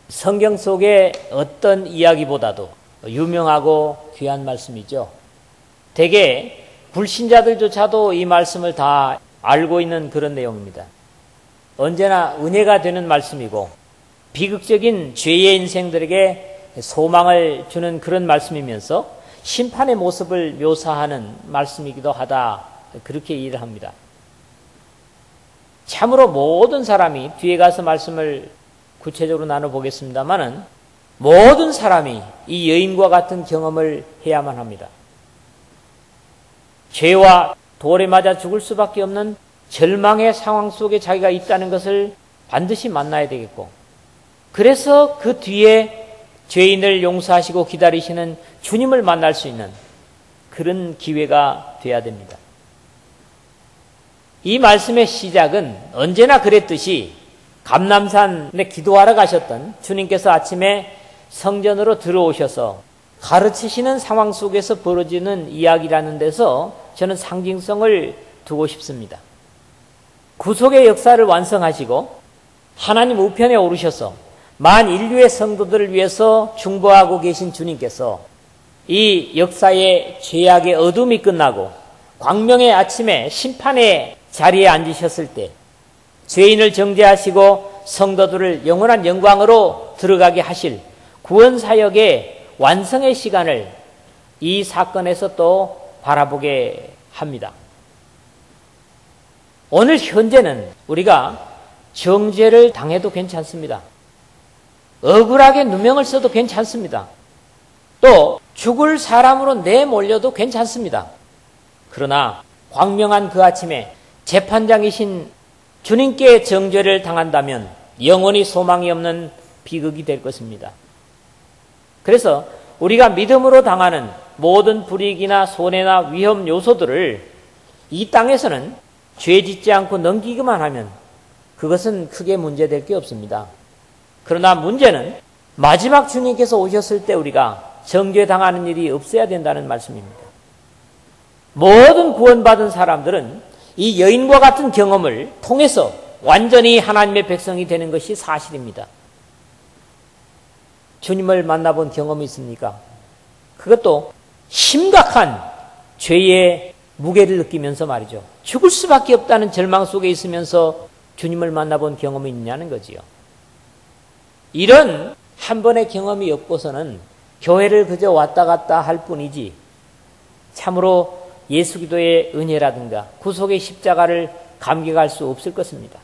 성경 속의 어떤 이야기보다도 유명하고 귀한 말씀이죠. 대개 불신자들조차도 이 말씀을 다 알고 있는 그런 내용입니다. 언제나 은혜가 되는 말씀이고 비극적인 죄의 인생들에게 소망을 주는 그런 말씀이면서 심판의 모습을 묘사하는 말씀이기도 하다, 그렇게 이해를 합니다. 참으로 모든 사람이, 뒤에 가서 말씀을 구체적으로 나눠보겠습니다마는, 모든 사람이 이 여인과 같은 경험을 해야만 합니다. 죄와 돌에 맞아 죽을 수밖에 없는 절망의 상황 속에 자기가 있다는 것을 반드시 만나야 되겠고, 그래서 그 뒤에 죄인을 용서하시고 기다리시는 주님을 만날 수 있는 그런 기회가 돼야 됩니다. 이 말씀의 시작은 언제나 그랬듯이 감람산에 기도하러 가셨던 주님께서 아침에 성전으로 들어오셔서 가르치시는 상황 속에서 벌어지는 이야기라는 데서 저는 상징성을 두고 싶습니다. 구속의 역사를 완성하시고 하나님 우편에 오르셔서 만 인류의 성도들을 위해서 중보하고 계신 주님께서 이 역사의 죄악의 어둠이 끝나고 광명의 아침에 심판의 자리에 앉으셨을 때 죄인을 정죄하시고 성도들을 영원한 영광으로 들어가게 하실 구원사역의 완성의 시간을 이 사건에서 또 바라보게 합니다. 오늘 현재는 우리가 정죄를 당해도 괜찮습니다. 억울하게 누명을 써도 괜찮습니다. 또 죽을 사람으로 내몰려도 괜찮습니다. 그러나 광명한 그 아침에 재판장이신 주님께 정죄를 당한다면 영원히 소망이 없는 비극이 될 것입니다. 그래서 우리가 믿음으로 당하는 모든 불이익이나 손해나 위험 요소들을 이 땅에서는 죄 짓지 않고 넘기기만 하면 그것은 크게 문제될 게 없습니다. 그러나 문제는 마지막 주님께서 오셨을 때 우리가 정죄당하는 일이 없어야 된다는 말씀입니다. 모든 구원받은 사람들은 이 여인과 같은 경험을 통해서 완전히 하나님의 백성이 되는 것이 사실입니다. 주님을 만나본 경험이 있습니까? 그것도 심각한 죄의 무게를 느끼면서 말이죠. 죽을 수밖에 없다는 절망 속에 있으면서 주님을 만나본 경험이 있냐는 거지요. 이런 한 번의 경험이 없고서는 교회를 그저 왔다 갔다 할 뿐이지 참으로 예수 기도의 은혜라든가 구속의 십자가를 감격할 수 없을 것입니다.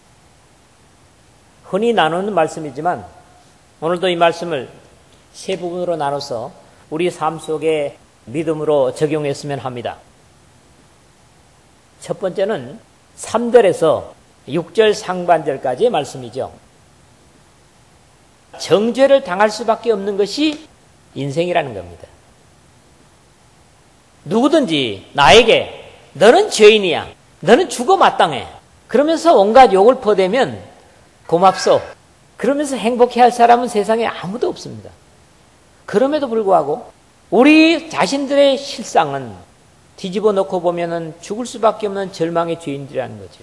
흔히 나누는 말씀이지만 오늘도 이 말씀을 세 부분으로 나눠서 우리 삶 속에 믿음으로 적용했으면 합니다. 첫 번째는 3절에서 6절 상반절까지의 말씀이죠. 정죄를 당할 수밖에 없는 것이 인생이라는 겁니다. 누구든지 나에게 너는 죄인이야, 너는 죽어 마땅해, 그러면서 온갖 욕을 퍼대면 고맙소, 그러면서 행복해할 사람은 세상에 아무도 없습니다. 그럼에도 불구하고 우리 자신들의 실상은 뒤집어 놓고 보면은 죽을 수밖에 없는 절망의 죄인들이라는 거죠.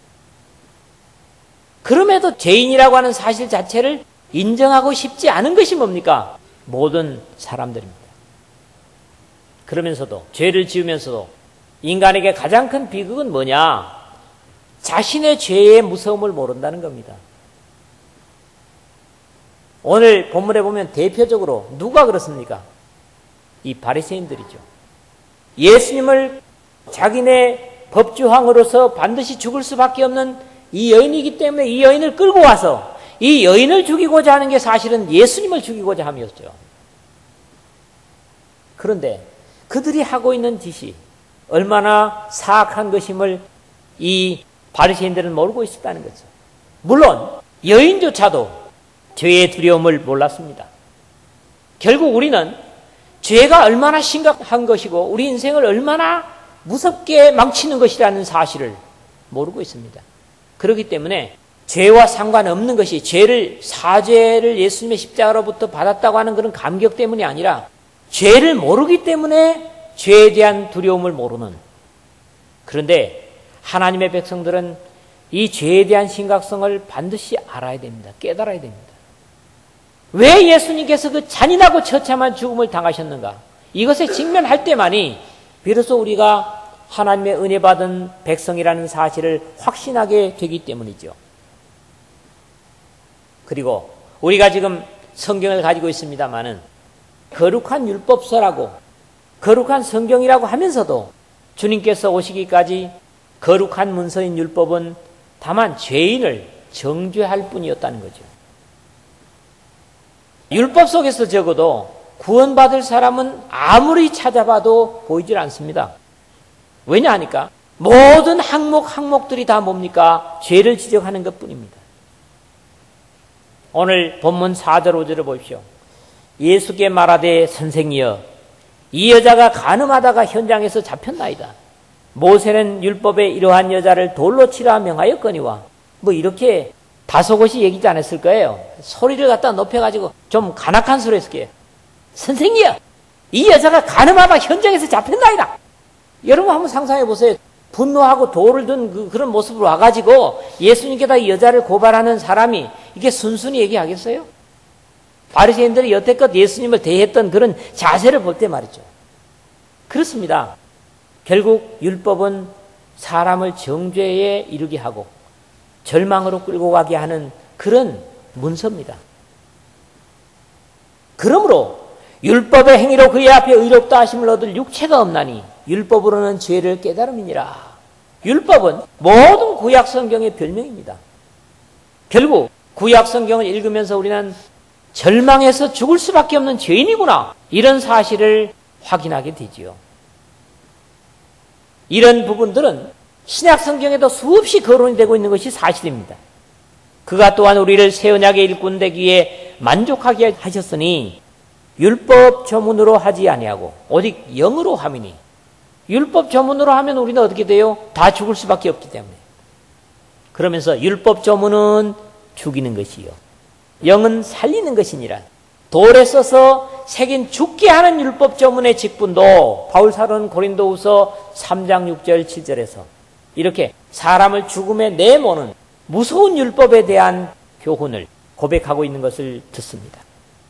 그럼에도 죄인이라고 하는 사실 자체를 인정하고 싶지 않은 것이 뭡니까? 모든 사람들입니다. 그러면서도 죄를 지으면서도 인간에게 가장 큰 비극은 뭐냐? 자신의 죄의 무서움을 모른다는 겁니다. 오늘 본문에 보면 대표적으로 누가 그렇습니까? 이 바리새인들이죠. 예수님을 자기네 법주왕으로서 반드시 죽을 수밖에 없는 이 여인이기 때문에 이 여인을 끌고 와서 이 여인을 죽이고자 하는 게 사실은 예수님을 죽이고자 함이었죠. 그런데 그들이 하고 있는 짓이 얼마나 사악한 것임을 이 바리새인들은 모르고 있었다는 거죠. 물론 여인조차도 죄의 두려움을 몰랐습니다. 결국 우리는 죄가 얼마나 심각한 것이고 우리 인생을 얼마나 무섭게 망치는 것이라는 사실을 모르고 있습니다. 그렇기 때문에 죄와 상관없는 것이 사죄를 예수님의 십자가로부터 받았다고 하는 그런 감격 때문이 아니라 죄를 모르기 때문에 죄에 대한 두려움을 모르는, 그런데 하나님의 백성들은 이 죄에 대한 심각성을 반드시 알아야 됩니다. 깨달아야 됩니다. 왜 예수님께서 그 잔인하고 처참한 죽음을 당하셨는가? 이것에 직면할 때만이 비로소 우리가 하나님의 은혜 받은 백성이라는 사실을 확신하게 되기 때문이죠. 그리고 우리가 지금 성경을 가지고 있습니다마는 거룩한 율법서라고 거룩한 성경이라고 하면서도 주님께서 오시기까지 거룩한 문서인 율법은 다만 죄인을 정죄할 뿐이었다는 거죠. 율법 속에서 적어도 구원받을 사람은 아무리 찾아봐도 보이질 않습니다. 왜냐하니까 모든 항목들이 다 뭡니까? 죄를 지적하는 것뿐입니다. 오늘 본문 4절 5절을 보십시오. 예수께 말하되 선생이여 이 여자가 간음하다가 현장에서 잡혔나이다. 모세는 율법에 이러한 여자를 돌로 치라 명하였거니와 뭐 이렇게 다소곳이 얘기지 않았을 거예요. 소리를 갖다 높여가지고 좀 간악한 소리 했을 거예요. 선생이여 이 여자가 간음하다가 현장에서 잡혔나이다. 여러분 한번 상상해 보세요. 분노하고 돌을 든 그런 모습으로 와가지고 예수님께다 이 여자를 고발하는 사람이 이게 순순히 얘기하겠어요? 바리새인들이 여태껏 예수님을 대했던 그런 자세를 볼 때 말이죠. 그렇습니다. 결국 율법은 사람을 정죄에 이르게 하고 절망으로 끌고 가게 하는 그런 문서입니다. 그러므로 율법의 행위로 그의 앞에 의롭다 하심을 얻을 육체가 없나니 율법으로는 죄를 깨달음이니라. 율법은 모든 구약 성경의 별명입니다. 결국 구약 성경을 읽으면서 우리는 절망해서 죽을 수밖에 없는 죄인이구나 이런 사실을 확인하게 되지요. 이런 부분들은 신약 성경에도 수없이 거론이 되고 있는 것이 사실입니다. 그가 또한 우리를 새 언약의 일꾼 되기에 만족하게 하셨으니 율법 조문으로 하지 아니하고 오직 영으로 함이니 율법 조문으로 하면 우리는 어떻게 돼요? 다 죽을 수밖에 없기 때문에. 그러면서 율법 조문은 죽이는 것이요 영은 살리는 것이니라. 돌에 써서 새긴 죽게 하는 율법 조문의 직분도 바울 사도는 고린도후서 3장 6절 7절에서 이렇게 사람을 죽음에 내모는 무서운 율법에 대한 교훈을 고백하고 있는 것을 듣습니다.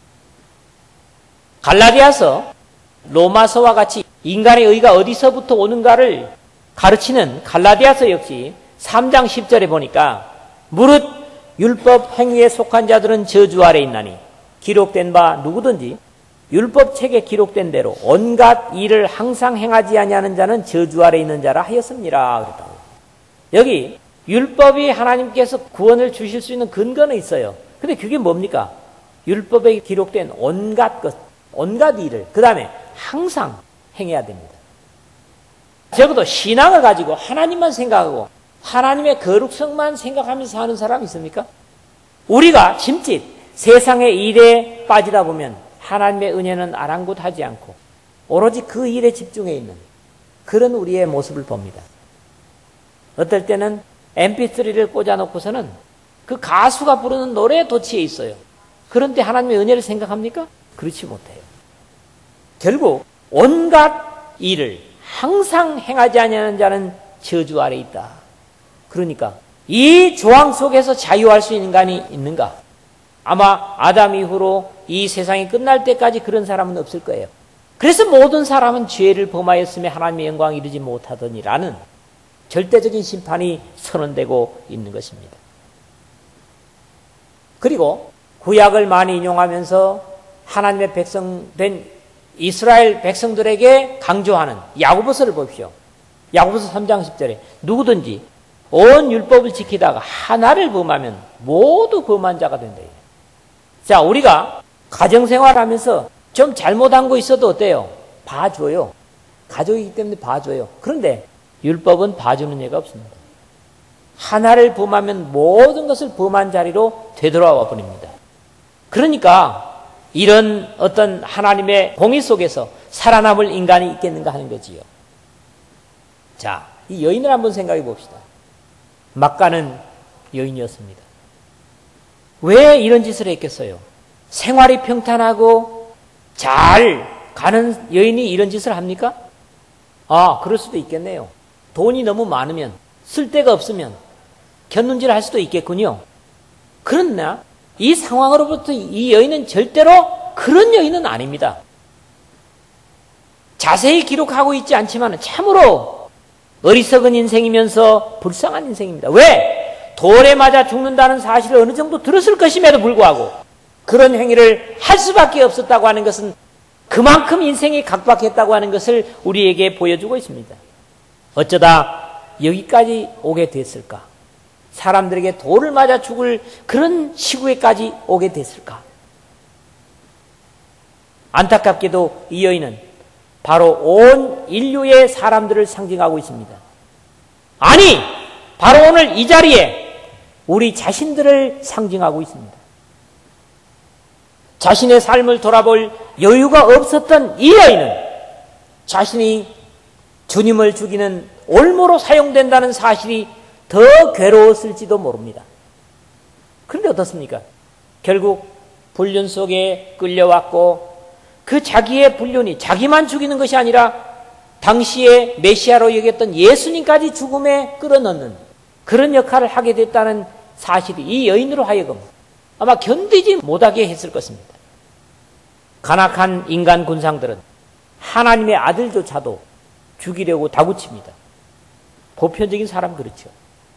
갈라디아서, 로마서와 같이 인간의 의가 어디서부터 오는가를 가르치는 갈라디아서 역시 3장 10절에 보니까 무릇 율법 행위에 속한 자들은 저주 아래 있나니 기록된 바 누구든지 율법책에 기록된 대로 온갖 일을 항상 행하지 아니하는 자는 저주 아래 있는 자라 하였습니다. 그랬다고. 여기 율법이 하나님께서 구원을 주실 수 있는 근거는 있어요. 근데 그게 뭡니까? 율법에 기록된 온갖 것, 온갖 일을 그 다음에 항상 행해야 됩니다. 적어도 신앙을 가지고 하나님만 생각하고 하나님의 거룩성만 생각하면서 사는 사람이 있습니까? 우리가 짐짓 세상의 일에 빠지다 보면 하나님의 은혜는 아랑곳하지 않고 오로지 그 일에 집중해 있는 그런 우리의 모습을 봅니다. 어떨 때는 mp3를 꽂아놓고서는 그 가수가 부르는 노래에 도취해 있어요. 그런데 하나님의 은혜를 생각합니까? 그렇지 못해요. 결국 온갖 일을 항상 행하지 아니하는 자는 저주 아래 있다. 그러니까 이 조항 속에서 자유할 수 있는 인간이 있는가? 아마 아담 이후로 이 세상이 끝날 때까지 그런 사람은 없을 거예요. 그래서 모든 사람은 죄를 범하였으며 하나님의 영광에 이르지 못하더니라는 절대적인 심판이 선언되고 있는 것입니다. 그리고 구약을 많이 인용하면서 하나님의 백성 된 이스라엘 백성들에게 강조하는 야고보서를 보십시오. 야고보서 3장 10절에 누구든지 온 율법을 지키다가 하나를 범하면 모두 범한 자가 된다. 자, 우리가 가정생활하면서 좀 잘못한 거 있어도 어때요? 봐줘요. 가족이기 때문에 봐줘요. 그런데 율법은 봐주는 예가 없습니다. 하나를 범하면 모든 것을 범한 자리로 되돌아와 버립니다. 그러니까 이런 어떤 하나님의 공의 속에서 살아남을 인간이 있겠는가 하는 거지요. 자, 이 여인을 한번 생각해 봅시다. 막가는 여인이었습니다. 왜 이런 짓을 했겠어요? 생활이 평탄하고 잘 가는 여인이 이런 짓을 합니까? 아, 그럴 수도 있겠네요. 돈이 너무 많으면, 쓸 데가 없으면 견눈질 할 수도 있겠군요. 그러나 이 상황으로부터 이 여인은 절대로 그런 여인은 아닙니다. 자세히 기록하고 있지 않지만 참으로 어리석은 인생이면서 불쌍한 인생입니다. 왜? 돌에 맞아 죽는다는 사실을 어느 정도 들었을 것임에도 불구하고 그런 행위를 할 수밖에 없었다고 하는 것은 그만큼 인생이 각박했다고 하는 것을 우리에게 보여주고 있습니다. 어쩌다 여기까지 오게 됐을까? 사람들에게 돌을 맞아 죽을 그런 시국에까지 오게 됐을까? 안타깝게도 이 여인은 바로 온 인류의 사람들을 상징하고 있습니다. 아니, 바로 오늘 이 자리에 우리 자신들을 상징하고 있습니다. 자신의 삶을 돌아볼 여유가 없었던 이 여인은 자신이 주님을 죽이는 올무로 사용된다는 사실이 더 괴로웠을지도 모릅니다. 그런데 어떻습니까? 결국 불륜 속에 끌려왔고 그 자기의 불륜이 자기만 죽이는 것이 아니라 당시에 메시아로 여겼던 예수님까지 죽음에 끌어넣는 그런 역할을 하게 됐다는 사실이 이 여인으로 하여금 아마 견디지 못하게 했을 것입니다. 간악한 인간 군상들은 하나님의 아들조차도 죽이려고 다구칩니다. 보편적인 사람 그렇죠.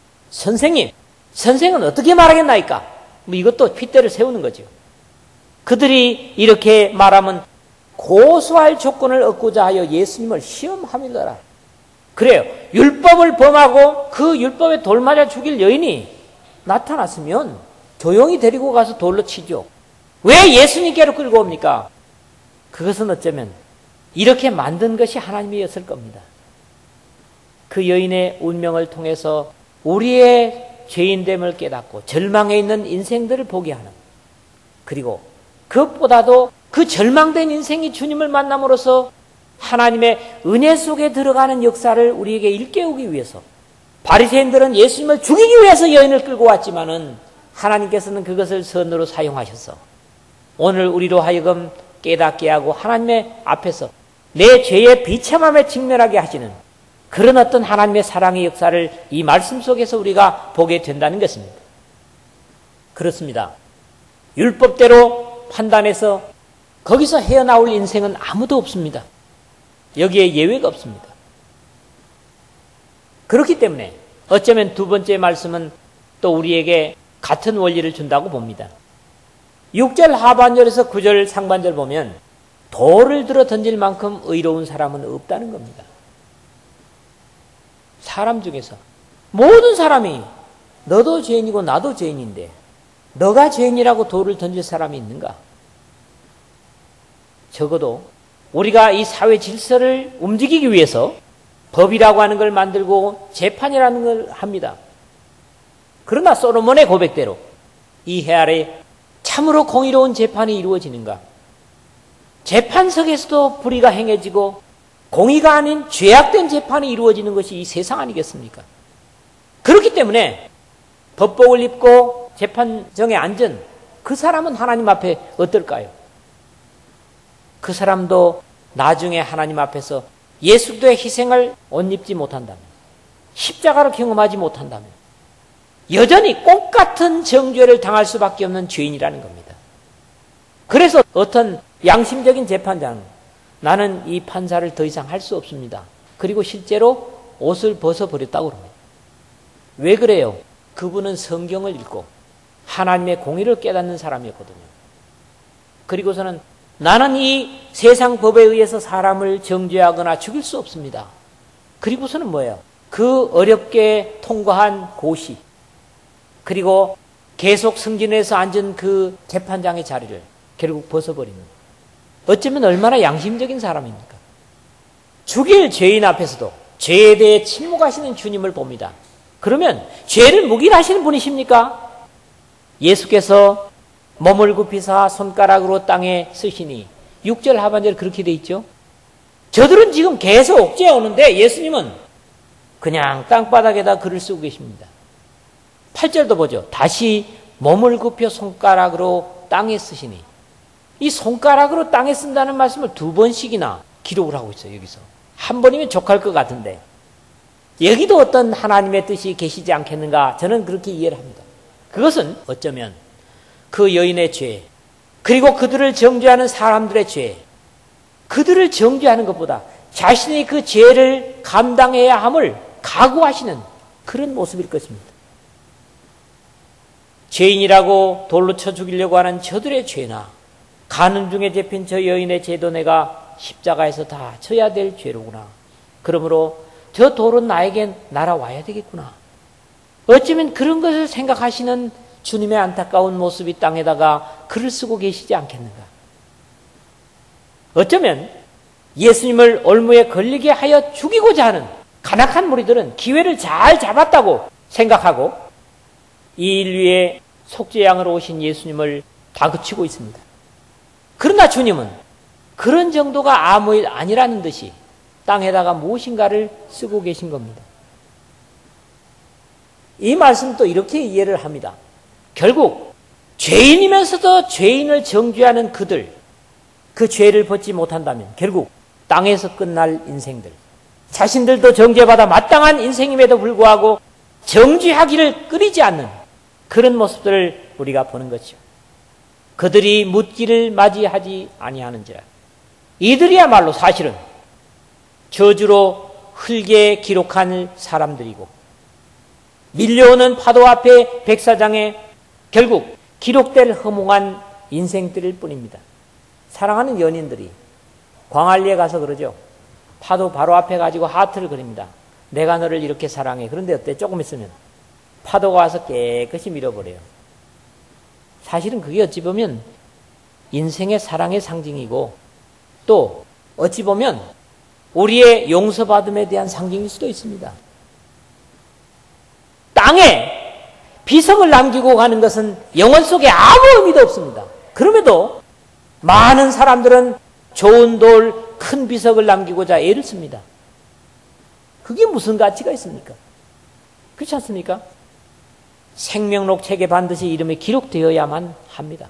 선생은 어떻게 말하겠나이까? 뭐 이것도 핏대를 세우는 거죠. 그들이 이렇게 말하면 고소할 조건을 얻고자 하여 예수님을 시험함이더라. 그래요. 율법을 범하고 그 율법에 돌 맞아 죽일 여인이 나타났으면 조용히 데리고 가서 돌로 치죠. 왜 예수님께로 끌고 옵니까? 그것은 어쩌면 이렇게 만든 것이 하나님이었을 겁니다. 그 여인의 운명을 통해서 우리의 죄인됨을 깨닫고 절망에 있는 인생들을 보게 하는, 그리고 그것보다도 그 절망된 인생이 주님을 만남으로써 하나님의 은혜 속에 들어가는 역사를 우리에게 일깨우기 위해서, 바리새인들은 예수님을 죽이기 위해서 여인을 끌고 왔지만은 하나님께서는 그것을 선으로 사용하셔서 오늘 우리로 하여금 깨닫게 하고 하나님의 앞에서 내 죄의 비참함에 직면하게 하시는 그런 어떤 하나님의 사랑의 역사를 이 말씀 속에서 우리가 보게 된다는 것입니다. 그렇습니다. 율법대로 판단해서 거기서 헤어나올 인생은 아무도 없습니다. 여기에 예외가 없습니다. 그렇기 때문에 어쩌면 두 번째 말씀은 또 우리에게 같은 원리를 준다고 봅니다. 6절 하반절에서 9절 상반절 보면 돌을 들어 던질 만큼 의로운 사람은 없다는 겁니다. 사람 중에서 모든 사람이 너도 죄인이고 나도 죄인인데 너가 죄인이라고 돌을 던질 사람이 있는가? 적어도 우리가 이 사회 질서를 움직이기 위해서 법이라고 하는 걸 만들고 재판이라는 걸 합니다. 그러나 솔로몬의 고백대로 이 해 아래 참으로 공의로운 재판이 이루어지는가? 재판석에서도 불의가 행해지고 공의가 아닌 죄악된 재판이 이루어지는 것이 이 세상 아니겠습니까? 그렇기 때문에 법복을 입고 재판정에 앉은 그 사람은 하나님 앞에 어떨까요? 그 사람도 나중에 하나님 앞에서 예수 그리스도의 희생을 옷 입지 못한다면, 십자가를 경험하지 못한다면 여전히 똑같은 정죄를 당할 수밖에 없는 죄인이라는 겁니다. 그래서 어떤 양심적인 재판장은 나는 이 판사를 더 이상 할 수 없습니다. 그리고 실제로 옷을 벗어버렸다고 합니다. 왜 그래요? 그분은 성경을 읽고 하나님의 공의를 깨닫는 사람이었거든요. 그리고서는 나는 이 세상 법에 의해서 사람을 정죄하거나 죽일 수 없습니다. 그리고서는 뭐예요? 그 어렵게 통과한 고시, 그리고 계속 승진해서 앉은 그 재판장의 자리를 결국 벗어버리는, 어쩌면 얼마나 양심적인 사람입니까? 죽일 죄인 앞에서도 죄에 대해 침묵하시는 주님을 봅니다. 그러면 죄를 묵인하시는 분이십니까? 예수께서 몸을 굽히사 손가락으로 땅에 쓰시니 6절 하반절에 그렇게 돼 있죠. 저들은 지금 계속 옥죄어 오는데 예수님은 그냥 땅바닥에다 글을 쓰고 계십니다. 8절도 보죠. 다시 몸을 굽혀 손가락으로 땅에 쓰시니, 이 손가락으로 땅에 쓴다는 말씀을 두 번씩이나 기록을 하고 있어요. 여기서 한 번이면 족할 것 같은데 여기도 어떤 하나님의 뜻이 계시지 않겠는가, 저는 그렇게 이해를 합니다. 그것은 어쩌면 그 여인의 죄, 그리고 그들을 정죄하는 사람들의 죄, 그들을 정죄하는 것보다 자신이 그 죄를 감당해야 함을 각오하시는 그런 모습일 것입니다. 죄인이라고 돌로 쳐 죽이려고 하는 저들의 죄나 가는 중에 잡힌 저 여인의 죄도 내가 십자가에서 다 져야 될 죄로구나. 그러므로 저 돌은 나에겐 날아와야 되겠구나. 어쩌면 그런 것을 생각하시는 주님의 안타까운 모습이 땅에다가 글을 쓰고 계시지 않겠는가. 어쩌면 예수님을 올무에 걸리게 하여 죽이고자 하는 간악한 무리들은 기회를 잘 잡았다고 생각하고 이 인류의 속죄양으로 오신 예수님을 다그치고 있습니다. 그러나 주님은 그런 정도가 아무 일 아니라는 듯이 땅에다가 무엇인가를 쓰고 계신 겁니다. 이 말씀도 이렇게 이해를 합니다. 결국 죄인이면서도 죄인을 정죄하는 그들, 그 죄를 벗지 못한다면 결국 땅에서 끝날 인생들, 자신들도 정죄받아 마땅한 인생임에도 불구하고 정죄하기를 꺼리지 않는 그런 모습들을 우리가 보는 것이죠. 그들이 묻기를 맞이하지 아니하는지라. 이들이야말로 사실은 저주로 흙에 기록한 사람들이고 밀려오는 파도 앞에 백사장에 결국 기록될 허무한 인생들일 뿐입니다. 사랑하는 연인들이 광안리에 가서 그러죠. 파도 바로 앞에 가지고 하트를 그립니다. 내가 너를 이렇게 사랑해. 그런데 어때? 조금 있으면 파도가 와서 깨끗이 밀어버려요. 사실은 그게 어찌 보면 인생의 사랑의 상징이고 또 어찌 보면 우리의 용서받음에 대한 상징일 수도 있습니다. 땅에 비석을 남기고 가는 것은 영혼 속에 아무 의미도 없습니다. 그럼에도 많은 사람들은 좋은 돌, 큰 비석을 남기고자 애를 씁니다. 그게 무슨 가치가 있습니까? 그렇지 않습니까? 생명록 책에 반드시 이름이 기록되어야만 합니다.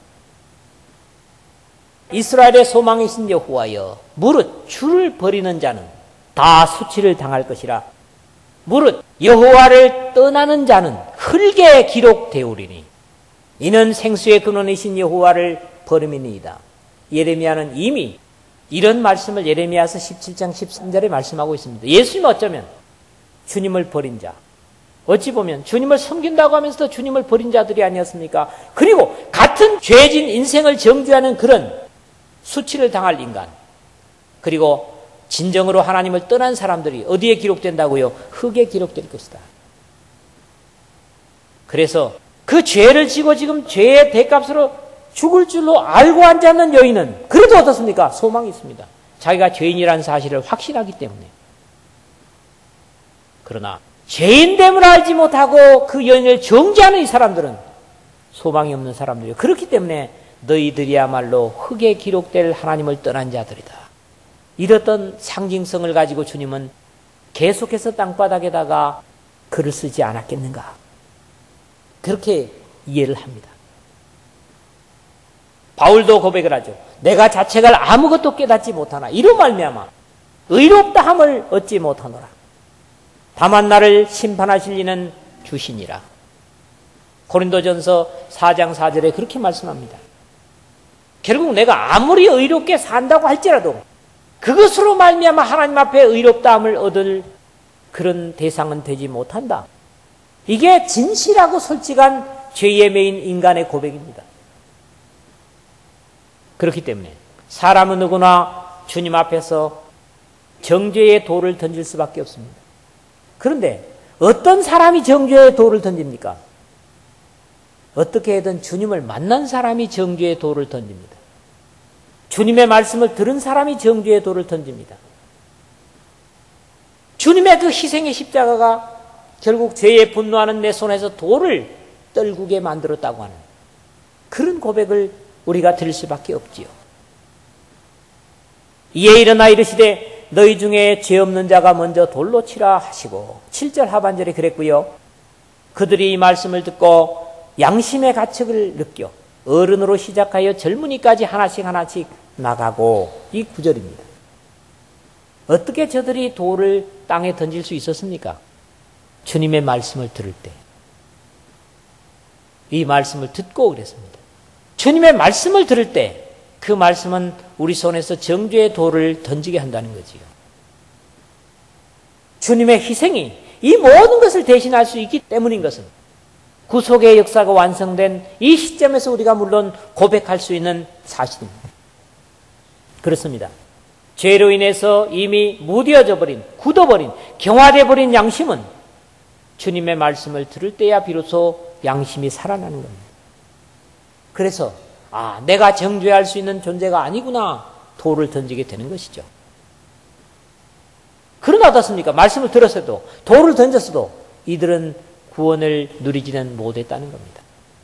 이스라엘의 소망이신 여호와여, 무릇 주를 버리는 자는 다 수치를 당할 것이라. 무릇 여호와를 떠나는 자는 흙에 기록되오리니 이는 생수의 근원이신 여호와를 버림이니이다. 예레미야는 이미 이런 말씀을 예레미야서 17장 13절에 말씀하고 있습니다. 예수님은 어쩌면 주님을 버린 자, 어찌 보면 주님을 섬긴다고 하면서도 주님을 버린 자들이 아니었습니까? 그리고 같은 죄진 인생을 정죄하는 그런 수치를 당할 인간, 그리고 진정으로 하나님을 떠난 사람들이 어디에 기록된다고요? 흙에 기록될 것이다. 그래서 그 죄를 지고 지금 죄의 대값으로 죽을 줄로 알고 앉지 않는 여인은 그래도 어떻습니까? 소망이 있습니다. 자기가 죄인이라는 사실을 확신하기 때문에. 그러나 죄인됨을 알지 못하고 그 여인을 정죄하는 이 사람들은 소망이 없는 사람들이에요. 그렇기 때문에 너희들이야말로 흙에 기록될 하나님을 떠난 자들이다. 이렇던 상징성을 가지고 주님은 계속해서 땅바닥에다가 글을 쓰지 않았겠는가. 그렇게 이해를 합니다. 바울도 고백을 하죠. 내가 자책할 아무것도 깨닫지 못하나 이로 말미암아 의롭다함을 얻지 못하노라. 다만 나를 심판하실 이는 주시니라. 고린도전서 4장 4절에 그렇게 말씀합니다. 결국 내가 아무리 의롭게 산다고 할지라도 그것으로 말미암아 하나님 앞에 의롭다함을 얻을 그런 대상은 되지 못한다. 이게 진실하고 솔직한 죄의 메인 인간의 고백입니다. 그렇기 때문에 사람은 누구나 주님 앞에서 정죄의 돌을 던질 수밖에 없습니다. 그런데 어떤 사람이 정죄의 돌을 던집니까? 어떻게든 주님을 만난 사람이 정죄의 돌을 던집니다. 주님의 말씀을 들은 사람이 정죄의 돌을 던집니다. 주님의 그 희생의 십자가가 결국 죄에 분노하는 내 손에서 돌을 떨구게 만들었다고 하는 그런 고백을 우리가 들을 수밖에 없지요. 이에 일어나 이르시되 너희 중에 죄 없는 자가 먼저 돌로 치라 하시고 7절 하반절에 그랬고요. 그들이 이 말씀을 듣고 양심의 가책을 느껴 어른으로 시작하여 젊은이까지 하나씩 하나씩 나가고, 이 9절입니다. 어떻게 저들이 돌을 땅에 던질 수 있었습니까? 주님의 말씀을 들을 때. 이 말씀을 듣고 그랬습니다. 주님의 말씀을 들을 때 그 말씀은 우리 손에서 정죄의 돌을 던지게 한다는 거지요. 주님의 희생이 이 모든 것을 대신할 수 있기 때문인 것은 구속의 역사가 완성된 이 시점에서 우리가 물론 고백할 수 있는 사실입니다. 그렇습니다. 죄로 인해서 이미 무뎌져 버린, 굳어버린, 경화돼 버린 양심은 주님의 말씀을 들을 때야 비로소 양심이 살아나는 겁니다. 그래서 내가 정죄할 수 있는 존재가 아니구나 돌을 던지게 되는 것이죠. 그러나 어떻습니까? 말씀을 들었어도 돌을 던졌어도 이들은 구원을 누리지는 못했다는 겁니다.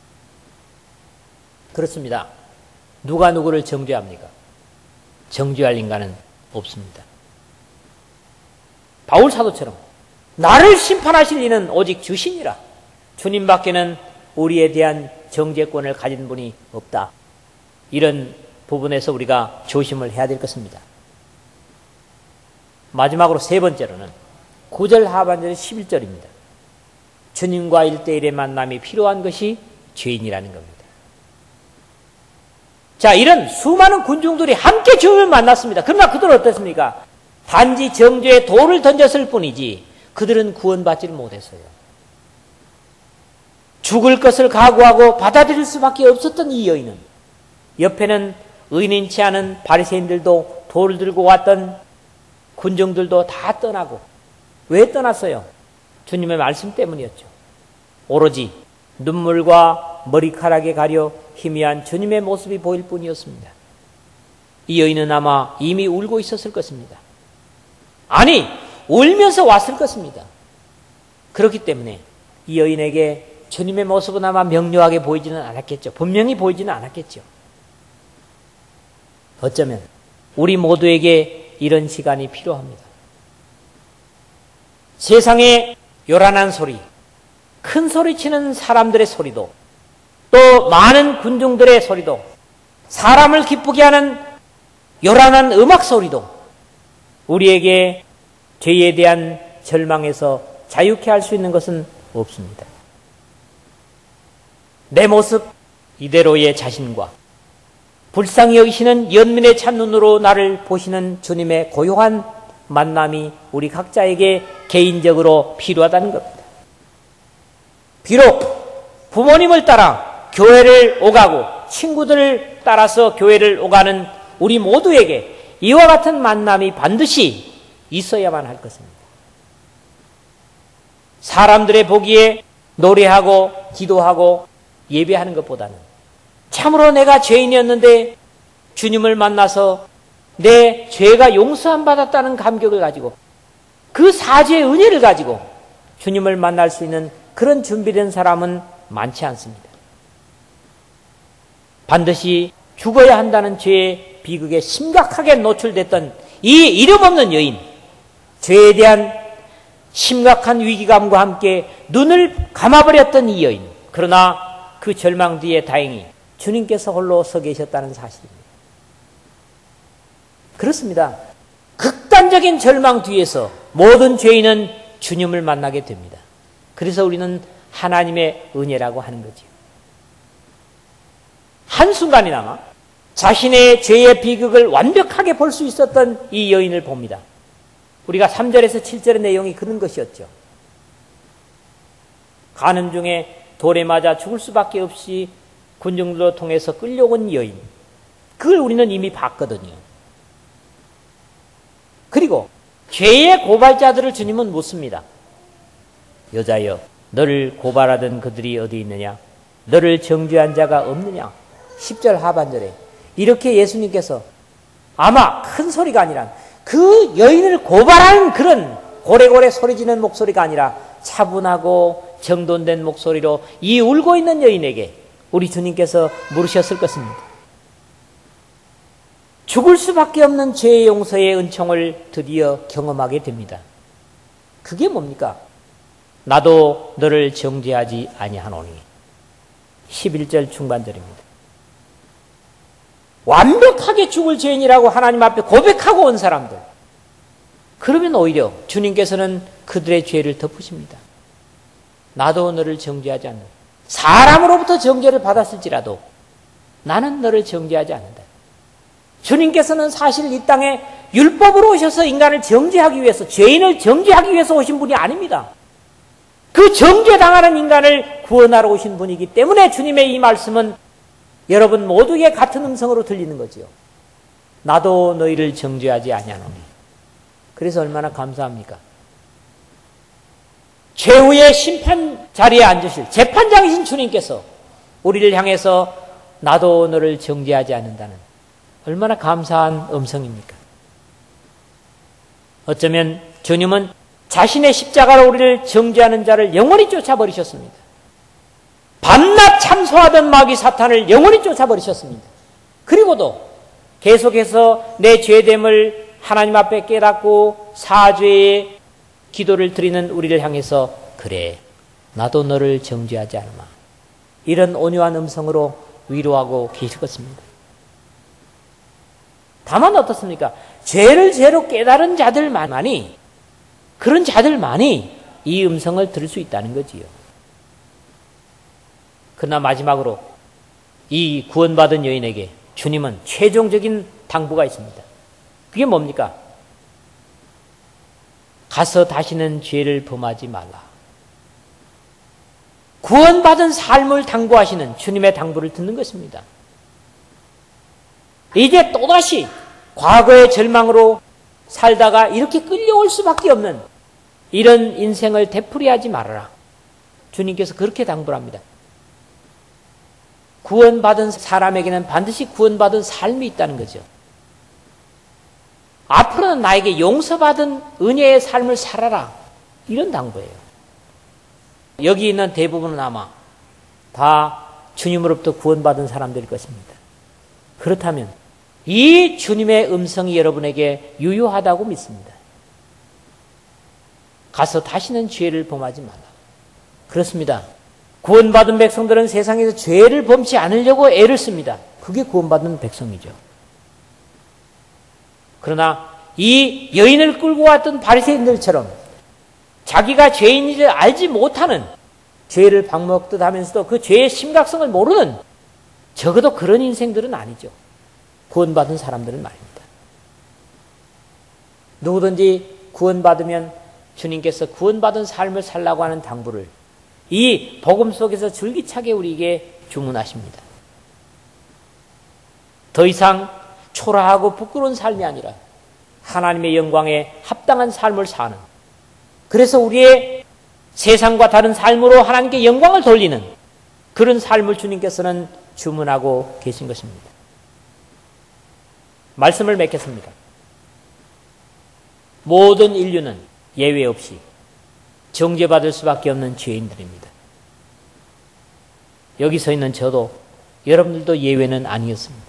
그렇습니다. 누가 누구를 정죄합니까? 정죄할 인간은 없습니다. 바울 사도처럼 나를 심판하실 이는 오직 주시니라. 주님밖에는 우리에 대한 정죄권을 가진 분이 없다. 이런 부분에서 우리가 조심을 해야 될 것입니다. 마지막으로 세 번째로는 9절 하반절 11절입니다. 주님과 1대1의 만남이 필요한 것이 죄인이라는 겁니다. 자, 이런 수많은 군중들이 함께 주님을 만났습니다. 그러나 그들은 어떻습니까? 단지 정죄에 돌을 던졌을 뿐이지 그들은 구원받지를 못했어요. 죽을 것을 각오하고 받아들일 수밖에 없었던 이 여인은 옆에는 의인치 않은 바리새인들도 돌을 들고 왔던 군중들도 다 떠나고 왜 떠났어요? 주님의 말씀 때문이었죠. 오로지 눈물과 머리카락에 가려 희미한 주님의 모습이 보일 뿐이었습니다. 이 여인은 아마 이미 울고 있었을 것입니다. 아니, 울면서 왔을 것입니다. 그렇기 때문에 이 여인에게 주님의 모습은 아마 명료하게 보이지는 않았겠죠. 분명히 보이지는 않았겠죠. 어쩌면 우리 모두에게 이런 시간이 필요합니다. 세상의 요란한 소리, 큰 소리 치는 사람들의 소리도, 또 많은 군중들의 소리도, 사람을 기쁘게 하는 요란한 음악 소리도 우리에게 죄에 대한 절망에서 자유케 할 수 있는 것은 없습니다. 내 모습 이대로의 자신과 불쌍히 여기시는 연민의 찬눈으로 나를 보시는 주님의 고요한 만남이 우리 각자에게 개인적으로 필요하다는 겁니다. 비록 부모님을 따라 교회를 오가고 친구들을 따라서 교회를 오가는 우리 모두에게 이와 같은 만남이 반드시 있어야만 할 것입니다. 사람들의 보기에 노래하고 기도하고 예배하는 것보다는 참으로 내가 죄인이었는데 주님을 만나서 내 죄가 용서함 받았다는 감격을 가지고 그 사죄의 은혜를 가지고 주님을 만날 수 있는 그런 준비된 사람은 많지 않습니다. 반드시 죽어야 한다는 죄의 비극에 심각하게 노출됐던 이 이름 없는 여인, 죄에 대한 심각한 위기감과 함께 눈을 감아버렸던 이 여인, 그러나 그 절망 뒤에 다행히 주님께서 홀로 서 계셨다는 사실입니다. 그렇습니다. 극단적인 절망 뒤에서 모든 죄인은 주님을 만나게 됩니다. 그래서 우리는 하나님의 은혜라고 하는 거죠. 한순간이나마 자신의 죄의 비극을 완벽하게 볼 수 있었던 이 여인을 봅니다. 우리가 3절에서 7절의 내용이 그런 것이었죠. 가는 중에 돌에 맞아 죽을 수밖에 없이 군중들로 통해서 끌려온 여인. 그걸 우리는 이미 봤거든요. 그리고 죄의 고발자들을 주님은 묻습니다. 여자여, 너를 고발하던 그들이 어디 있느냐? 너를 정죄한 자가 없느냐? 10절 하반절에 이렇게 예수님께서 아마 큰 소리가 아니라 그 여인을 고발하는 그런 고래고래 소리지는 목소리가 아니라 차분하고 정돈된 목소리로 이 울고 있는 여인에게 우리 주님께서 물으셨을 것입니다. 죽을 수밖에 없는 죄의 용서의 은총을 드디어 경험하게 됩니다. 그게 뭡니까? 나도 너를 정죄하지 아니하노니. 11절 중반절입니다. 완벽하게 죽을 죄인이라고 하나님 앞에 고백하고 온 사람들. 그러면 오히려 주님께서는 그들의 죄를 덮으십니다. 나도 너를 정죄하지 않는. 사람으로부터 정죄를 받았을지라도 나는 너를 정죄하지 않는다. 주님께서는 사실 이 땅에 율법으로 오셔서 인간을 정죄하기 위해서, 죄인을 정죄하기 위해서 오신 분이 아닙니다. 그 정죄당하는 인간을 구원하러 오신 분이기 때문에 주님의 이 말씀은 여러분 모두에게 같은 음성으로 들리는 거지요. 나도 너희를 정죄하지 아니하노니. 그래서 얼마나 감사합니까? 최후의 심판 자리에 앉으실 재판장이신 주님께서 우리를 향해서 나도 너를 정죄하지 않는다는 얼마나 감사한 음성입니까? 어쩌면 주님은 자신의 십자가로 우리를 정죄하는 자를 영원히 쫓아버리셨습니다. 밤낮 참소하던 마귀 사탄을 영원히 쫓아버리셨습니다. 그리고도 계속해서 내 죄됨을 하나님 앞에 깨닫고 사죄의 기도를 드리는 우리를 향해서 그래, 나도 너를 정죄하지 않으마. 이런 온유한 음성으로 위로하고 계시겠습니다. 다만 어떻습니까? 죄를 죄로 깨달은 자들만이, 그런 자들만이 이 음성을 들을 수 있다는 거지요. 그러나 마지막으로 이 구원받은 여인에게 주님은 최종적인 당부가 있습니다. 그게 뭡니까? 가서 다시는 죄를 범하지 말라. 구원받은 삶을 당부하시는 주님의 당부를 듣는 것입니다. 이제 또다시 과거의 절망으로 살다가 이렇게 끌려올 수밖에 없는 이런 인생을 되풀이하지 말아라. 주님께서 그렇게 당부를 합니다. 구원받은 사람에게는 반드시 구원받은 삶이 있다는 거죠. 앞으로는 나에게 용서받은 은혜의 삶을 살아라. 이런 당부예요. 여기 있는 대부분은 아마 다 주님으로부터 구원받은 사람들일 것입니다. 그렇다면 이 주님의 음성이 여러분에게 유효하다고 믿습니다. 가서 다시는 죄를 범하지 말라. 그렇습니다. 구원받은 백성들은 세상에서 죄를 범치 않으려고 애를 씁니다. 그게 구원받은 백성이죠. 그러나 이 여인을 끌고 왔던 바리새인들처럼 자기가 죄인인지를 알지 못하는, 죄를 방먹듯 하면서도 그 죄의 심각성을 모르는, 적어도 그런 인생들은 아니죠. 구원받은 사람들은 말입니다. 누구든지 구원받으면 주님께서 구원받은 삶을 살라고 하는 당부를 이 복음 속에서 줄기차게 우리에게 주문하십니다. 더 이상 초라하고 부끄러운 삶이 아니라 하나님의 영광에 합당한 삶을 사는, 그래서 우리의 세상과 다른 삶으로 하나님께 영광을 돌리는 그런 삶을 주님께서는 주문하고 계신 것입니다. 말씀을 맺겠습니다. 모든 인류는 예외 없이 정죄받을 수밖에 없는 죄인들입니다. 여기 서 있는 저도, 여러분들도 예외는 아니었습니다.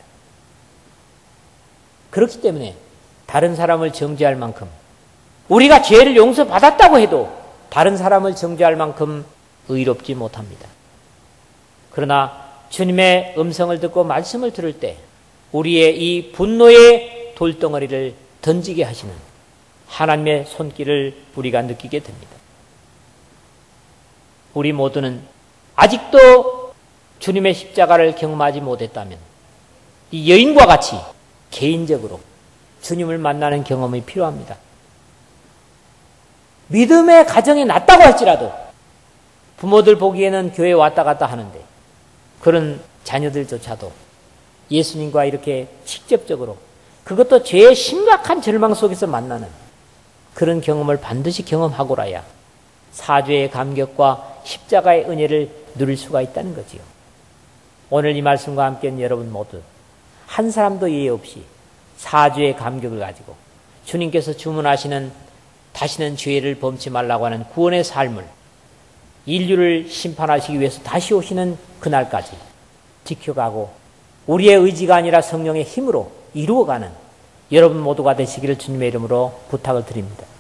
그렇기 때문에 다른 사람을 정죄할 만큼, 우리가 죄를 용서받았다고 해도 다른 사람을 정죄할 만큼 의롭지 못합니다. 그러나 주님의 음성을 듣고 말씀을 들을 때 우리의 이 분노의 돌덩어리를 던지게 하시는 하나님의 손길을 우리가 느끼게 됩니다. 우리 모두는 아직도 주님의 십자가를 경험하지 못했다면 이 여인과 같이 개인적으로 주님을 만나는 경험이 필요합니다. 믿음의 가정에 났다고 할지라도 부모들 보기에는 교회 왔다 갔다 하는데 그런 자녀들조차도 예수님과 이렇게 직접적으로, 그것도 죄의 심각한 절망 속에서 만나는 그런 경험을 반드시 경험하고라야 사죄의 감격과 십자가의 은혜를 누릴 수가 있다는 거지요. 오늘 이 말씀과 함께는 여러분 모두 한 사람도 예외 없이 사죄의 감격을 가지고 주님께서 주문하시는 다시는 죄를 범치 말라고 하는 구원의 삶을, 인류를 심판하시기 위해서 다시 오시는 그날까지 지켜가고 우리의 의지가 아니라 성령의 힘으로 이루어가는 여러분 모두가 되시기를 주님의 이름으로 부탁을 드립니다.